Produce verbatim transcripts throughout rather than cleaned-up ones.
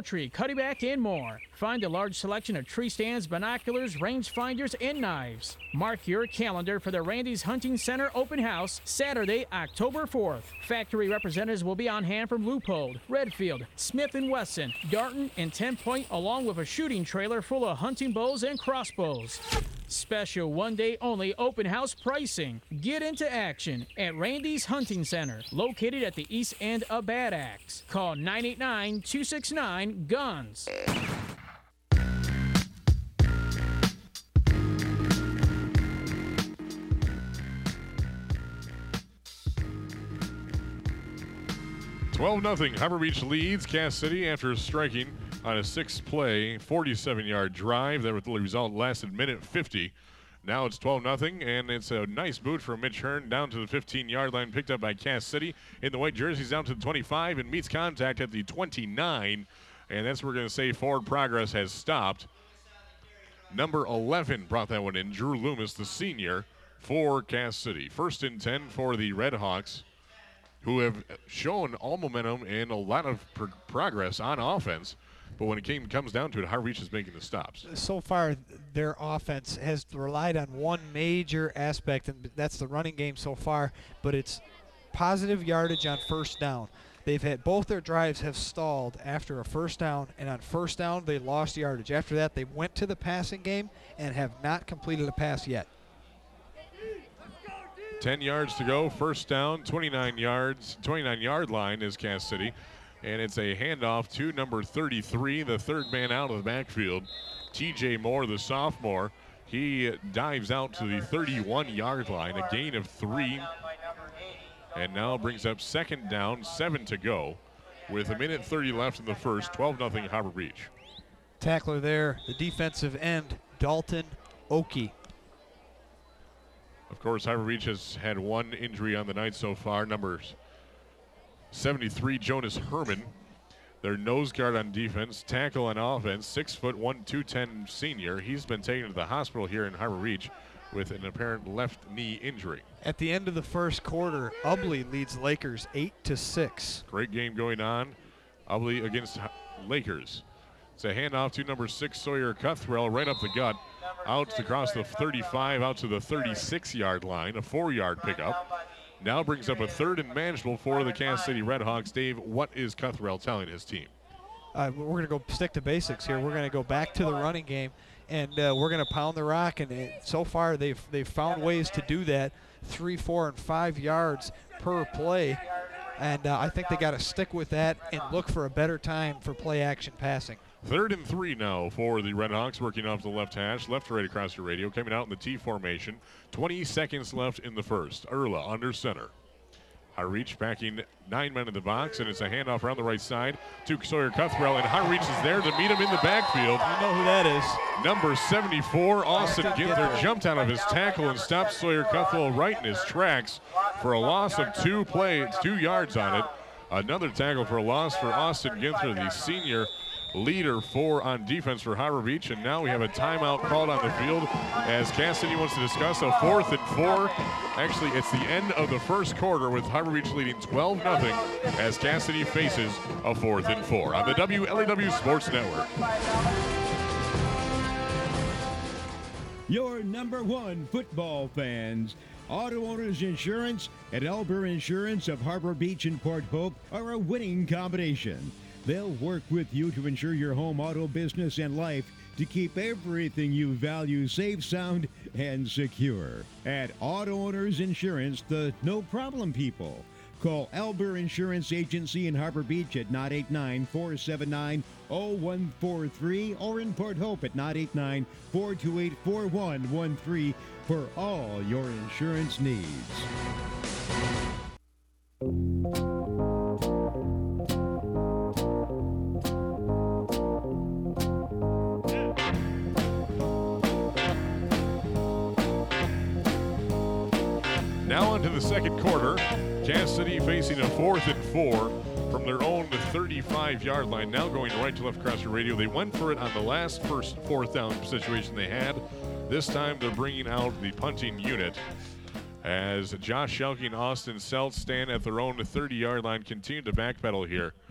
poultry, cutting-back, and more. Find a large selection of tree stands, binoculars, rangefinders, and knives. Mark your calendar for the Randy's Hunting Center Open House, Saturday, October fourth. Factory representatives will be on hand from Leupold, Redfield, Smith and Wesson, Darton, and Ten Point, along with a shooting trailer full of hunting bows and crossbows. Special one-day only open house pricing. Get into action at Randy's Hunting Center, located at the east end of Bad Axe. Call nine eight nine, two six nine, GUNS. twelve nothing. Harbor Beach leads Cass City after striking on a six-play, forty-seven-yard drive. That the result lasted minute fifty. Now it's twelve nothing, and it's a nice boot from Mitch Hearn down to the fifteen-yard line, picked up by Cass City. In the white jerseys down to the twenty-five and meets contact at the twenty-nine. And that's where we're going to say forward progress has stopped. Number eleven brought that one in. Drew Loomis, the senior, for Cass City. First and ten for the Red Hawks, who have shown all momentum and a lot of pr- progress on offense. But when it came, comes down to it, Harbor Beach is making the stops. So far, their offense has relied on one major aspect, and that's the running game so far, but it's positive yardage on first down. They've had both their drives have stalled after a first down, and on first down, they lost yardage. After that, they went to the passing game and have not completed a pass yet. ten yards to go, first down, twenty-nine yards, twenty-nine-yard line is Cass City. And it's a handoff to number thirty-three, the third man out of the backfield, T J Moore, the sophomore. He dives out to the thirty-one-yard line, a gain of three. And now brings up second down, seven to go. With a minute thirty left in the first, twelve nothing Harbor Beach. Tackler there, the defensive end, Dalton Oki. Of course, Harbor Beach has had one injury on the night so far, numbers seventy-three, Jonas Herman. Their nose guard on defense, tackle on offense, six foot one, two ten senior. He's been taken to the hospital here in Harbor Beach with an apparent left knee injury. At the end of the first quarter, Ubley leads Lakers eight to six. Great game going on. Ubley against Lakers. It's a handoff to number six, Sawyer Cuthrell, right up the gut, out across the thirty-five, out to the thirty-six-yard line, a four-yard pickup. Now brings up a third and manageable for the Cass City Redhawks. Dave, what is Cuthrell telling his team? Uh, we're going to go stick to basics here. We're going to go back to the running game, and uh, we're going to pound the rock. And uh, so far, they've they've found ways to do that, three, four, and five yards per play. And uh, I think they got to stick with that and look for a better time for play-action passing. Third and three now for the Redhawks, working off the left hash, left to right across your radio, coming out in the T formation. twenty seconds left in the first. Erla under center. High reach backing nine men in the box, and it's a handoff around the right side to Sawyer Cuthrell, and High reach is there to meet him in the backfield. You know who that is. Number seventy-four, Austin Ginther, jumped out of his tackle and stopped Sawyer Cuthrell right in his tracks for a loss of two plays, two yards on it. Another tackle for a loss for Austin Ginther, the senior leader for on defense for Harbor Beach, and now we have a timeout called on the field as Cass City wants to discuss a fourth and four. Actually, it's the end of the first quarter with Harbor Beach leading twelve nothing as Cass City faces a fourth and four on the W L A W Sports Network. Your number one football fans. Auto Owners Insurance and Elber Insurance of Harbor Beach and Port Hope are a winning combination. They'll work with you to ensure your home, auto, business, and life to keep everything you value safe, sound, and secure. At Auto Owners Insurance, the no-problem people. Call Elber Insurance Agency in Harbor Beach at nine eight nine, four seven nine, zero one four three or in Port Hope at nine eight nine, four two eight, four one one three for all your insurance needs. Now into the second quarter. Cass City facing a fourth and four from their own thirty-five-yard line. Now going right to left across your radio. They went for it on the last first fourth down situation they had. This time they're bringing out the punting unit as Josh Shelke and Austin Seltz stand at their own thirty-yard line, continue to backpedal here.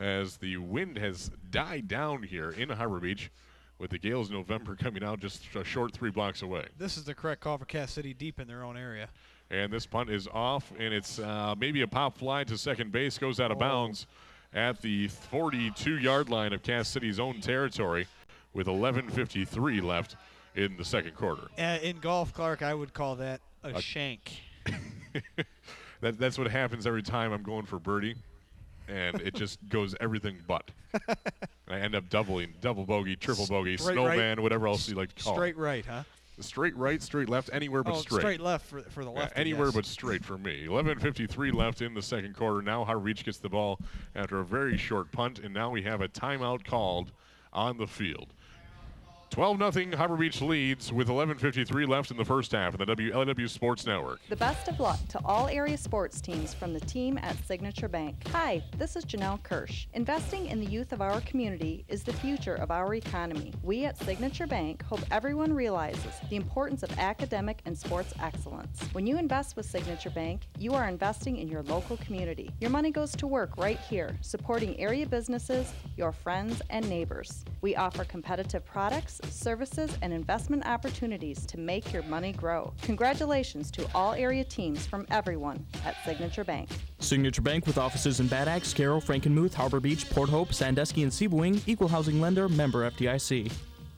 as the wind has died down here in Harbor Beach, with the Gales November coming out just a short three blocks away. This is the correct call for Cass City, deep in their own area. And this punt is off, and it's uh, maybe a pop fly to second base, goes out of Oh. bounds at the forty-two-yard line of Cass City's own territory with eleven fifty-three left in the second quarter. Uh, in golf, Clark, I would call that a, A- shank. that, that's what happens every time I'm going for birdie, and it just goes everything but. And I end up doubling, double bogey, triple bogey, Straight snowman, right. whatever else you like to call Straight right, huh? it. Straight right, straight left, anywhere but oh, straight. straight left for, for the Yeah, left. anywhere but straight for me. eleven fifty-three left in the second quarter. Now Harbor Beach gets the ball after a very short punt, and now we have a timeout called on the field. twelve nothing Harbor Beach leads with eleven fifty-three left in the first half in the W L W Sports Network. The best of luck to all area sports teams from the team at Signature Bank. Hi, this is Janelle Kirsch. Investing in the youth of our community is the future of our economy. We at Signature Bank hope everyone realizes the importance of academic and sports excellence. When you invest with Signature Bank, you are investing in your local community. Your money goes to work right here, supporting area businesses, your friends, and neighbors. We offer competitive products, services, and investment opportunities to make your money grow. Congratulations to all area teams from everyone at Signature Bank. Signature Bank with offices in Bad Axe, Carroll, Frankenmuth, Harbor Beach, Port Hope, Sandusky, and Seaboing. Equal housing lender, member F D I C.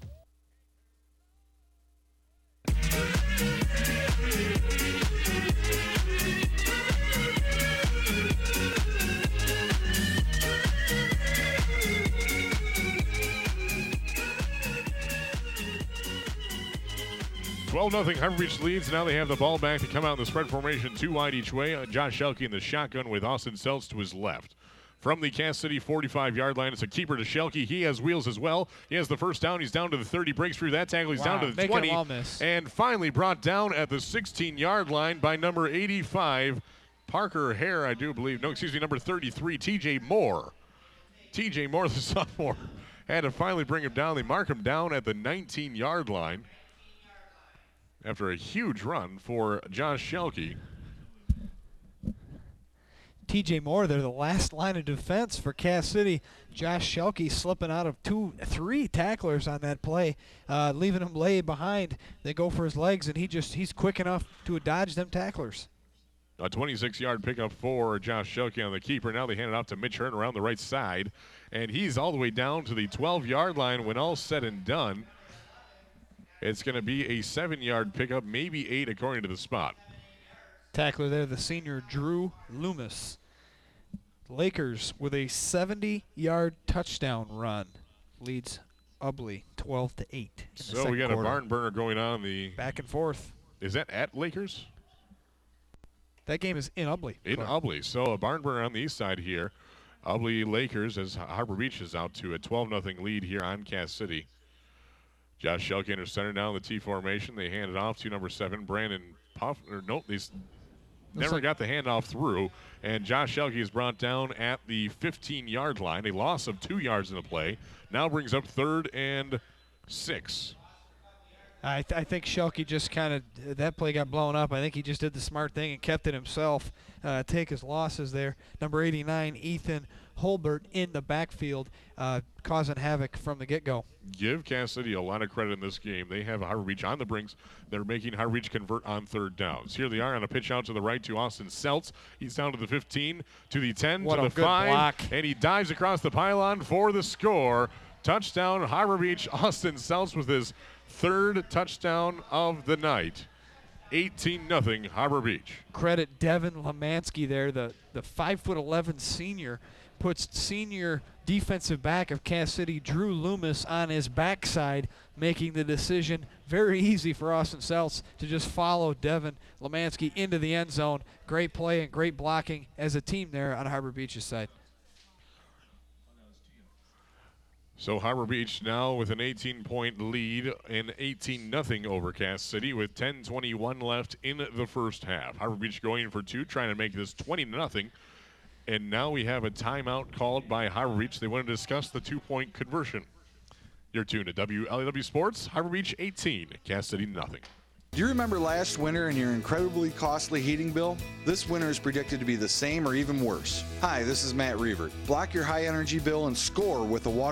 twelve nothing Harbor Beach leads. Now they have the ball back to come out in the spread formation, two wide each way. Uh, Josh Shelke in the shotgun with Austin Seltz to his left. From the Cass City forty-five-yard line, it's a keeper to Shelke. He has wheels as well. He has the first down. He's down to the thirty, breaks through that tackle. He's Wow, down to the making twenty, them all miss. and finally brought down at the sixteen-yard line by number eighty-five, Parker Hare, I do believe. No, excuse me, number thirty-three, T J Moore. T J Moore, the sophomore, had to finally bring him down. They mark him down at the nineteen-yard line after a huge run for Josh Shelke. T J Moore, they're the last line of defense for Cass City. Josh Shelke slipping out of two, three tacklers on that play, uh, leaving him lay behind. They go for his legs, and he just he's quick enough to dodge them tacklers. A twenty-six-yard pickup for Josh Shelke on the keeper. Now they hand it off to Mitch Hearn around the right side, and he's all the way down to the twelve-yard line when all's said and done. It's going to be a seven-yard pickup, maybe eight according to the spot. Tackler there, the senior Drew Loomis. Lakers with a seventy-yard touchdown run leads Ubley twelve to eight. In the So we second got a quarter. barn burner going on. The Back and forth. is that at Lakers? That game is in Ubley. In Clark. Ubley. So a barn burner on the east side here. Ubley Lakers as Harbor Beach is out to a twelve nothing lead here on Cass City. Josh Shelke under center now in the T formation. They hand it off to number seven, Brandon Puff. Or nope, they s- never like- got the handoff through. And Josh Shelke is brought down at the fifteen-yard line. A loss of two yards in the play. Now brings up third and six. I, th- I think Shelke just kind of, that play got blown up. I think he just did the smart thing and kept it himself, uh, take his losses there. Number eighty-nine, Ethan Holbert in the backfield, uh, causing havoc from the get-go. Give Cass City a lot of credit in this game. They have Harbor Beach on the brinks. They're making Harbor Beach convert on third downs. Here they are on a pitch out to the right to Austin Seltz. He's down to the fifteen, to the ten, What to a the good five, block. and he dives across the pylon for the score. Touchdown, Harbor Beach. Austin Seltz with his third touchdown of the night. eighteen nothing Harbor Beach. Credit Devin Lemansky there, the, the five foot eleven senior, puts senior defensive back of Cass City, Drew Loomis, on his backside, making the decision very easy for Austin Seltz to just follow Devin Lemansky into the end zone. Great play and great blocking as a team there on Harbor Beach's side. So Harbor Beach now with an eighteen-point lead and eighteen nothing over Cass City with ten twenty-one left in the first half. Harbor Beach going for two, trying to make this twenty nothing. And now we have a timeout called by Harbor Beach. They want to discuss the two-point conversion. You're tuned to W L A W Sports. Harbor Beach eighteen, Cass City nothing. Do you remember last winter and your incredibly costly heating bill? This winter is predicted to be the same or even worse. Hi, this is Matt Reavert. Block your high energy bill and score with the water